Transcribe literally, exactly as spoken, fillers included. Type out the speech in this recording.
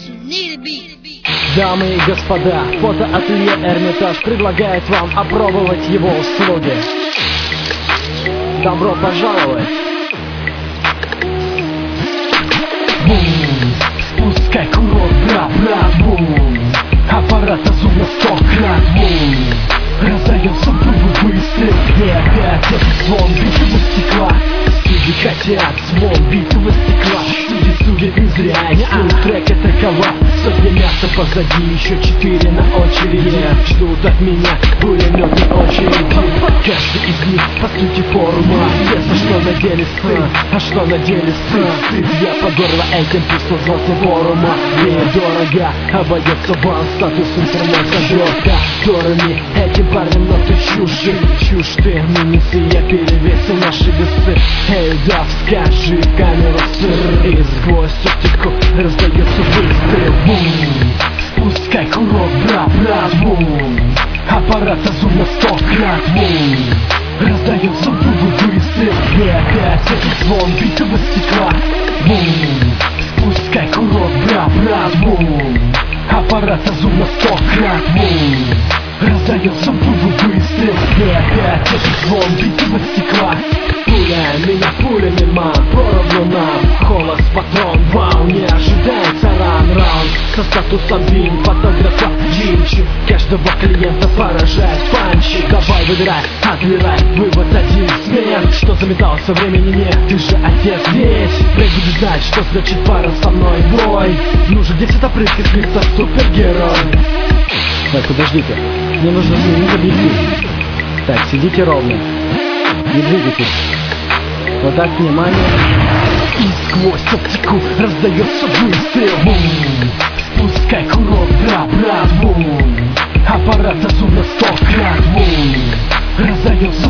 Дамы и господа, фотоателье Эрмитаж предлагает вам опробовать его услуги. Добро пожаловать! Бум, спускай курок, брат, брат, бум. Аппарат зум на сто крат, бум. Раздается бум, выстрел, и опять этот звон битого стекла. Судьи хотят звон битого стекла. Судьи судят не зря, и стил трека такова. Сотня мяса позади, еще четыре на очереди. Ждут от меня пулеметной очереди. Каждый из них по сути форма. Ясно, что на деле сын, а что на деле сын. Я по горло этим пусть злостный форума. Мне дорого обойдется вам статус интернет-обертка. Дороги этим парнем, но ты чужий. Чушь ты, минусы, я перевесил наши весы. Эй, да, скажи камеру сыр. И сквозь оптику раздается выстрел. Бум, спускай курок, брат, брат, бум. Аппарат зум на сто крат, бум. Раздается бум, выстрел, и опять этот звон битого стекла. Бум, спускай курок, брат, брат, бум. Аппарат зум на сто крат, бум. Раздается бум, выстрел, и опять этот звон битого стекла. Пуля, меня пулями, мам, поровну нам. Холос, патрон, вау, не ожидается ран-раунд. Со статусом бин, фотографа, джинчи. Каждого клиента поражает панчи. Давай, выбирай, отливай, вывод один смен. Что заметался, времени нет, ты же отец ведь. Блядь, буду знать, что значит пара со мной, бой. Нужен десять опрысков, слиться супергерой. Так, подождите, мне нужно сменить объектив. Так, сидите ровно, не двигайтесь. Вот так, внимание. И сквозь оптику раздается выстрел. Бум, спускай курок, брат, брат, бум. Аппарат зум на сто крат, бум. Раздается